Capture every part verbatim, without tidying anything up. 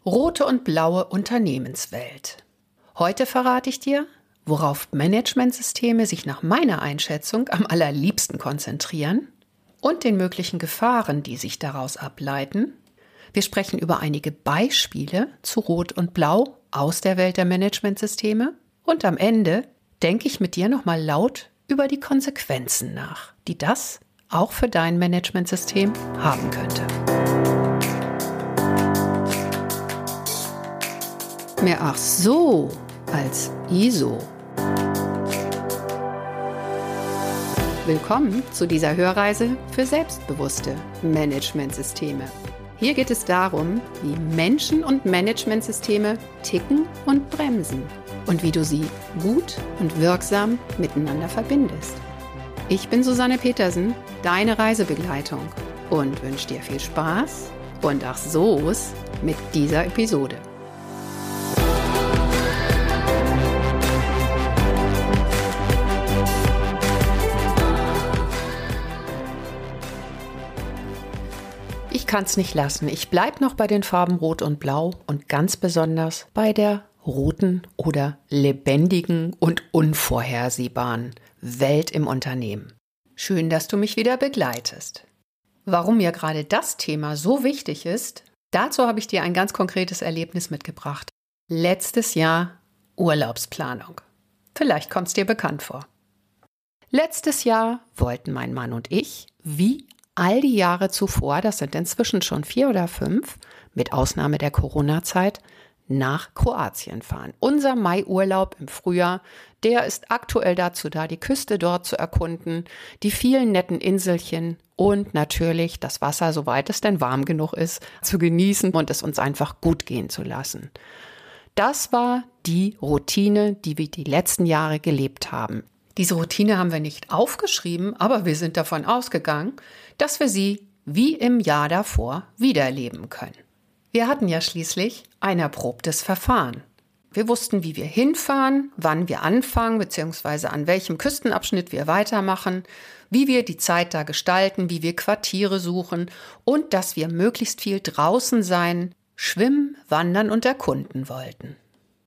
Rote und blaue Unternehmenswelt. Heute verrate ich dir, worauf Managementsysteme sich nach meiner Einschätzung am allerliebsten konzentrieren und den möglichen Gefahren, die sich daraus ableiten. Wir sprechen über einige Beispiele zu Rot und Blau aus der Welt der Managementsysteme und am Ende denke ich mit dir nochmal laut über die Konsequenzen nach, die das auch für dein Managementsystem haben könnte. Mehr ach so als I S O. Willkommen zu dieser Hörreise für selbstbewusste Managementsysteme. Hier geht es darum, wie Menschen und Managementsysteme ticken und bremsen und wie du sie gut und wirksam miteinander verbindest. Ich bin Susanne Petersen, deine Reisebegleitung und wünsche dir viel Spaß und ach so's mit dieser Episode. Ich kann es nicht lassen. Ich bleibe noch bei den Farben Rot und Blau und ganz besonders bei der roten oder lebendigen und unvorhersehbaren Welt im Unternehmen. Schön, dass du mich wieder begleitest. Warum mir gerade das Thema so wichtig ist, dazu habe ich dir ein ganz konkretes Erlebnis mitgebracht. Letztes Jahr Urlaubsplanung. Vielleicht kommt es dir bekannt vor. Letztes Jahr wollten mein Mann und ich, wie all die Jahre zuvor, das sind inzwischen schon vier oder fünf, mit Ausnahme der Corona-Zeit, nach Kroatien fahren. Unser Mai-Urlaub im Frühjahr, der ist aktuell dazu da, die Küste dort zu erkunden, die vielen netten Inselchen und natürlich das Wasser, soweit es denn warm genug ist, zu genießen und es uns einfach gut gehen zu lassen. Das war die Routine, die wir die letzten Jahre gelebt haben. Diese Routine haben wir nicht aufgeschrieben, aber wir sind davon ausgegangen, dass wir sie wie im Jahr davor wiedererleben können. Wir hatten ja schließlich ein erprobtes Verfahren. Wir wussten, wie wir hinfahren, wann wir anfangen bzw. an welchem Küstenabschnitt wir weitermachen, wie wir die Zeit da gestalten, wie wir Quartiere suchen und dass wir möglichst viel draußen sein, schwimmen, wandern und erkunden wollten.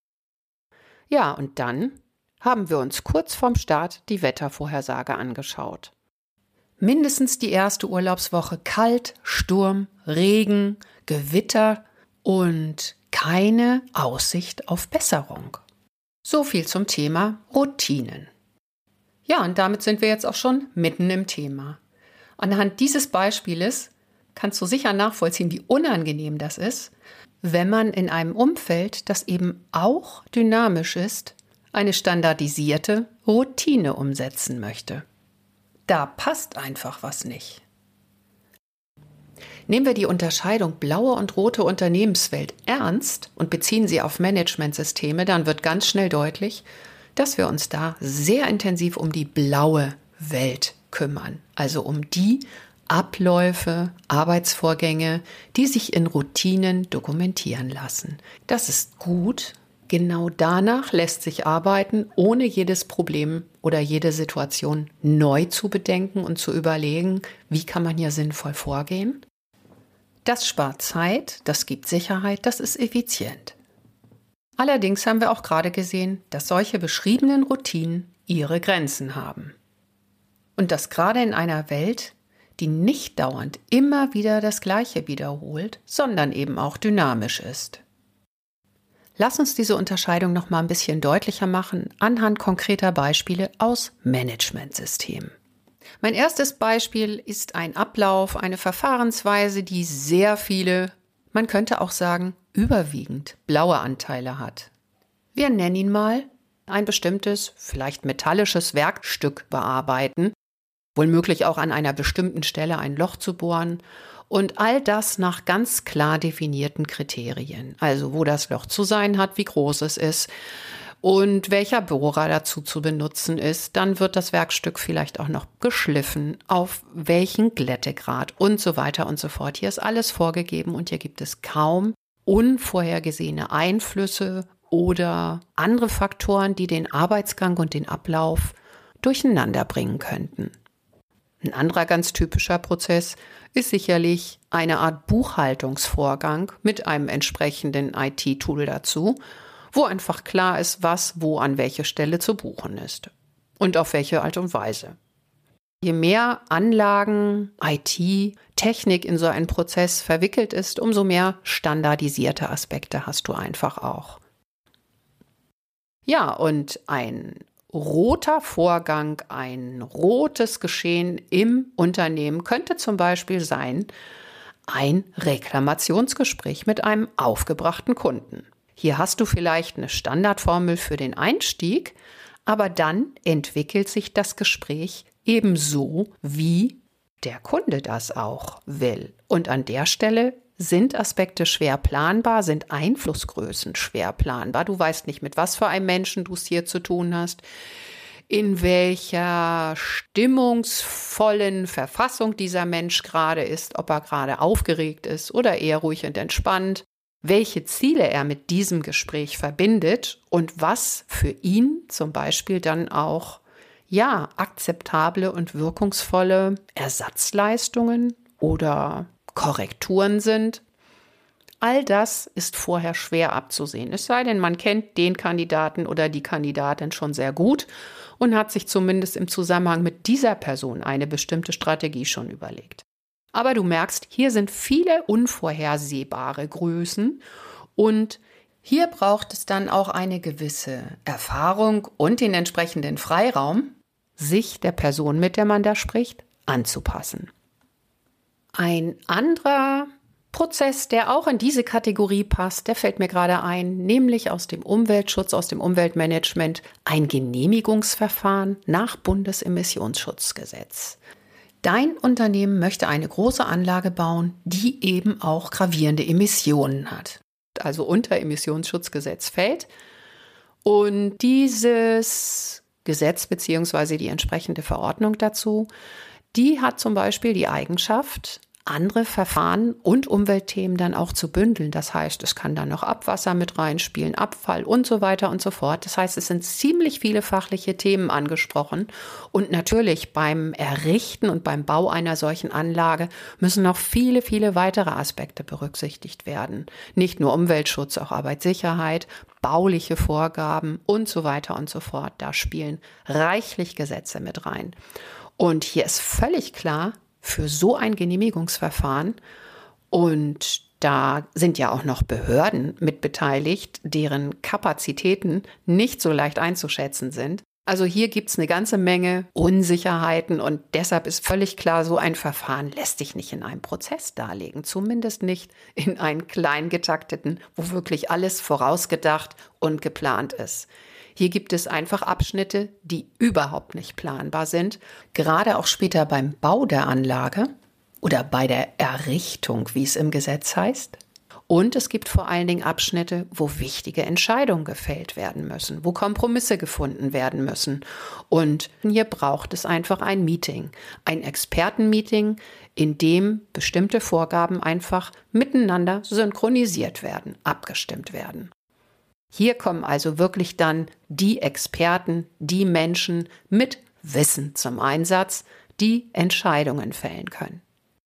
Ja, und dann haben wir uns kurz vorm Start die Wettervorhersage angeschaut. Mindestens die erste Urlaubswoche kalt, Sturm, Regen, Gewitter und keine Aussicht auf Besserung. So viel zum Thema Routinen. Ja, und damit sind wir jetzt auch schon mitten im Thema. Anhand dieses Beispieles kannst du sicher nachvollziehen, wie unangenehm das ist, wenn man in einem Umfeld, das eben auch dynamisch ist, eine standardisierte Routine umsetzen möchte. Da passt einfach was nicht. Nehmen wir die Unterscheidung blaue und rote Unternehmenswelt ernst und beziehen sie auf Managementsysteme, dann wird ganz schnell deutlich, dass wir uns da sehr intensiv um die blaue Welt kümmern. Also um die Abläufe, Arbeitsvorgänge, die sich in Routinen dokumentieren lassen. Das ist gut. Genau danach lässt sich arbeiten, ohne jedes Problem oder jede Situation neu zu bedenken und zu überlegen, wie kann man hier sinnvoll vorgehen. Das spart Zeit, das gibt Sicherheit, das ist effizient. Allerdings haben wir auch gerade gesehen, dass solche beschriebenen Routinen ihre Grenzen haben. Und das gerade in einer Welt, die nicht dauernd immer wieder das Gleiche wiederholt, sondern eben auch dynamisch ist. Lass uns diese Unterscheidung noch mal ein bisschen deutlicher machen anhand konkreter Beispiele aus Managementsystemen. Mein erstes Beispiel ist ein Ablauf, eine Verfahrensweise, die sehr viele, man könnte auch sagen, überwiegend blaue Anteile hat. Wir nennen ihn mal ein bestimmtes, vielleicht metallisches Werkstück bearbeiten, womöglich auch an einer bestimmten Stelle ein Loch zu bohren und all das nach ganz klar definierten Kriterien. Also wo das Loch zu sein hat, wie groß es ist und welcher Bohrer dazu zu benutzen ist. Dann wird das Werkstück vielleicht auch noch geschliffen, auf welchen Glättegrad und so weiter und so fort. Hier ist alles vorgegeben und hier gibt es kaum unvorhergesehene Einflüsse oder andere Faktoren, die den Arbeitsgang und den Ablauf durcheinander bringen könnten. Ein anderer ganz typischer Prozess ist sicherlich eine Art Buchhaltungsvorgang mit einem entsprechenden I T-Tool dazu, wo einfach klar ist, was wo an welche Stelle zu buchen ist und auf welche Art und Weise. Je mehr Anlagen, I T, Technik in so einen Prozess verwickelt ist, umso mehr standardisierte Aspekte hast du einfach auch. Ja, und ein roter Vorgang, ein rotes Geschehen im Unternehmen könnte zum Beispiel sein, ein Reklamationsgespräch mit einem aufgebrachten Kunden. Hier hast du vielleicht eine Standardformel für den Einstieg, aber dann entwickelt sich das Gespräch ebenso, wie der Kunde das auch will. Und an der Stelle sind Aspekte schwer planbar, sind Einflussgrößen schwer planbar. Du weißt nicht, mit was für einem Menschen du es hier zu tun hast, in welcher stimmungsvollen Verfassung dieser Mensch gerade ist, ob er gerade aufgeregt ist oder eher ruhig und entspannt, welche Ziele er mit diesem Gespräch verbindet und was für ihn zum Beispiel dann auch ja, akzeptable und wirkungsvolle Ersatzleistungen oder Korrekturen sind. All das ist vorher schwer abzusehen. Es sei denn, man kennt den Kandidaten oder die Kandidatin schon sehr gut und hat sich zumindest im Zusammenhang mit dieser Person eine bestimmte Strategie schon überlegt. Aber du merkst, hier sind viele unvorhersehbare Größen und hier braucht es dann auch eine gewisse Erfahrung und den entsprechenden Freiraum, sich der Person, mit der man da spricht, anzupassen. Ein anderer Prozess, der auch in diese Kategorie passt, der fällt mir gerade ein, nämlich aus dem Umweltschutz, aus dem Umweltmanagement, ein Genehmigungsverfahren nach Bundesemissionsschutzgesetz. Dein Unternehmen möchte eine große Anlage bauen, die eben auch gravierende Emissionen hat, also unter Emissionsschutzgesetz fällt. Und dieses Gesetz bzw. die entsprechende Verordnung dazu, die hat zum Beispiel die Eigenschaft, andere Verfahren und Umweltthemen dann auch zu bündeln. Das heißt, es kann dann noch Abwasser mit reinspielen, Abfall und so weiter und so fort. Das heißt, es sind ziemlich viele fachliche Themen angesprochen. Und natürlich beim Errichten und beim Bau einer solchen Anlage müssen noch viele, viele weitere Aspekte berücksichtigt werden. Nicht nur Umweltschutz, auch Arbeitssicherheit, bauliche Vorgaben und so weiter und so fort. Da spielen reichlich Gesetze mit rein. Und hier ist völlig klar, für so ein Genehmigungsverfahren, und da sind ja auch noch Behörden mit beteiligt, deren Kapazitäten nicht so leicht einzuschätzen sind. Also hier gibt es eine ganze Menge Unsicherheiten und deshalb ist völlig klar, so ein Verfahren lässt sich nicht in einem Prozess darlegen, zumindest nicht in einen klein getakteten, wo wirklich alles vorausgedacht und geplant ist. Hier gibt es einfach Abschnitte, die überhaupt nicht planbar sind, gerade auch später beim Bau der Anlage oder bei der Errichtung, wie es im Gesetz heißt. Und es gibt vor allen Dingen Abschnitte, wo wichtige Entscheidungen gefällt werden müssen, wo Kompromisse gefunden werden müssen. Und hier braucht es einfach ein Meeting, ein Expertenmeeting, in dem bestimmte Vorgaben einfach miteinander synchronisiert werden, abgestimmt werden. Hier kommen also wirklich dann die Experten, die Menschen mit Wissen zum Einsatz, die Entscheidungen fällen können.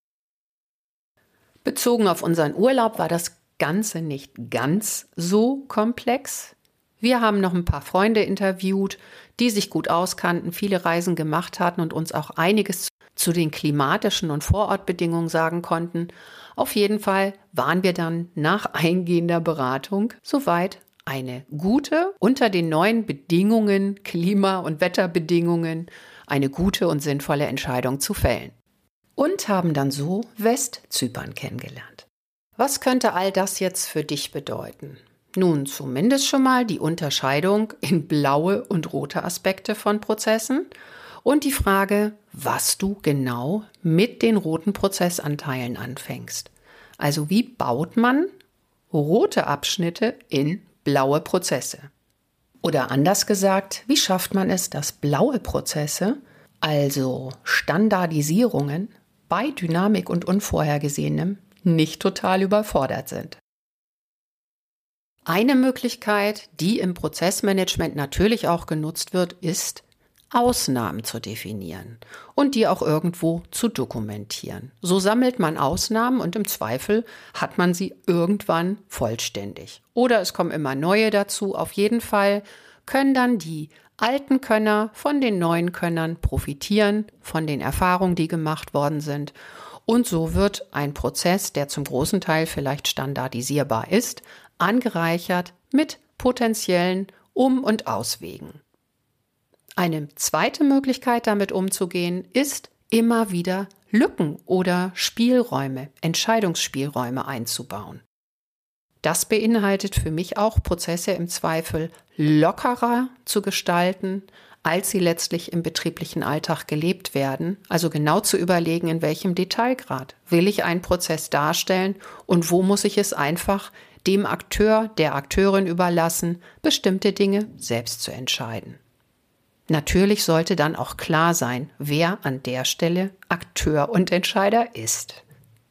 Bezogen auf unseren Urlaub war das Ganze nicht ganz so komplex. Wir haben noch ein paar Freunde interviewt, die sich gut auskannten, viele Reisen gemacht hatten und uns auch einiges zu den klimatischen und Vorortbedingungen sagen konnten. Auf jeden Fall waren wir dann nach eingehender Beratung soweit, eine gute, unter den neuen Bedingungen, Klima- und Wetterbedingungen, eine gute und sinnvolle Entscheidung zu fällen. Und haben dann so Westzypern kennengelernt. Was könnte all das jetzt für dich bedeuten? Nun, zumindest schon mal die Unterscheidung in blaue und rote Aspekte von Prozessen und die Frage, was du genau mit den roten Prozessanteilen anfängst. Also wie baut man rote Abschnitte in blaue Prozesse? Oder anders gesagt, wie schafft man es, dass blaue Prozesse, also Standardisierungen, bei Dynamik und Unvorhergesehenem nicht total überfordert sind? Eine Möglichkeit, die im Prozessmanagement natürlich auch genutzt wird, ist Ausnahmen zu definieren und die auch irgendwo zu dokumentieren. So sammelt man Ausnahmen und im Zweifel hat man sie irgendwann vollständig. Oder es kommen immer neue dazu. Auf jeden Fall können dann die alten Könner von den neuen Könnern profitieren, von den Erfahrungen, die gemacht worden sind. Und so wird ein Prozess, der zum großen Teil vielleicht standardisierbar ist, angereichert mit potenziellen Um- und Auswegen. Eine zweite Möglichkeit, damit umzugehen, ist, immer wieder Lücken oder Spielräume, Entscheidungsspielräume einzubauen. Das beinhaltet für mich auch, Prozesse im Zweifel lockerer zu gestalten, als sie letztlich im betrieblichen Alltag gelebt werden. Also genau zu überlegen, in welchem Detailgrad will ich einen Prozess darstellen und wo muss ich es einfach dem Akteur, der Akteurin überlassen, bestimmte Dinge selbst zu entscheiden. Natürlich sollte dann auch klar sein, wer an der Stelle Akteur und Entscheider ist.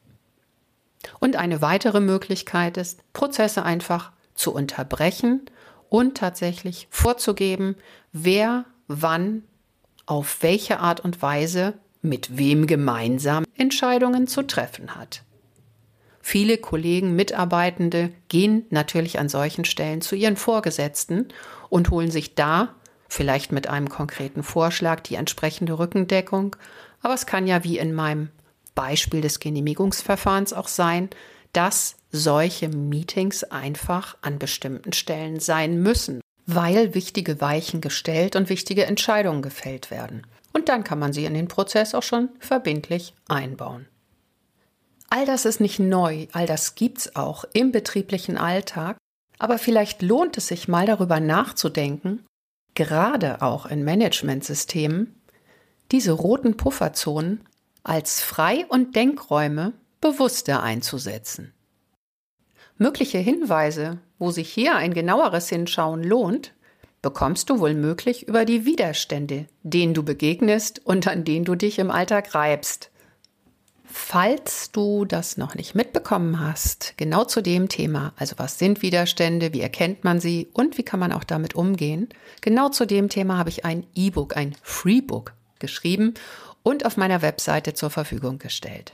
Und eine weitere Möglichkeit ist, Prozesse einfach zu unterbrechen und tatsächlich vorzugeben, wer wann auf welche Art und Weise mit wem gemeinsam Entscheidungen zu treffen hat. Viele Kollegen, Mitarbeitende gehen natürlich an solchen Stellen zu ihren Vorgesetzten und holen sich da vielleicht mit einem konkreten Vorschlag die entsprechende Rückendeckung. Aber es kann ja wie in meinem Beispiel des Genehmigungsverfahrens auch sein, dass solche Meetings einfach an bestimmten Stellen sein müssen, weil wichtige Weichen gestellt und wichtige Entscheidungen gefällt werden. Und dann kann man sie in den Prozess auch schon verbindlich einbauen. All das ist nicht neu, all das gibt's auch im betrieblichen Alltag, aber vielleicht lohnt es sich mal darüber nachzudenken, gerade auch in Managementsystemen, diese roten Pufferzonen als Frei- und Denkräume bewusster einzusetzen. Mögliche Hinweise, wo sich hier ein genaueres Hinschauen lohnt, bekommst du wohl möglich über die Widerstände, denen du begegnest und an denen du dich im Alltag reibst. Falls du das noch nicht mitbekommen hast, genau zu dem Thema, also was sind Widerstände, wie erkennt man sie und wie kann man auch damit umgehen, genau zu dem Thema habe ich ein E-Book, ein Freebook geschrieben und auf meiner Webseite zur Verfügung gestellt.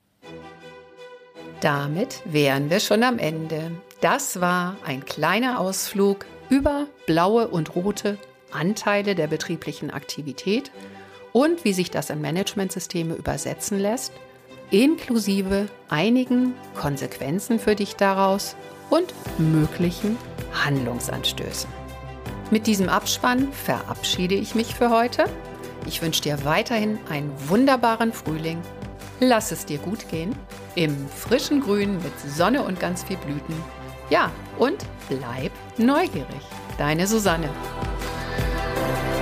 Damit wären wir schon am Ende. Das war ein kleiner Ausflug über blaue und rote Anteile der betrieblichen Aktivität und wie sich das in Managementsysteme übersetzen lässt, inklusive einigen Konsequenzen für dich daraus und möglichen Handlungsanstößen. Mit diesem Abspann verabschiede ich mich für heute. Ich wünsche dir weiterhin einen wunderbaren Frühling. Lass es dir gut gehen, im frischen Grün mit Sonne und ganz viel Blüten. Ja, und bleib neugierig. Deine Susanne.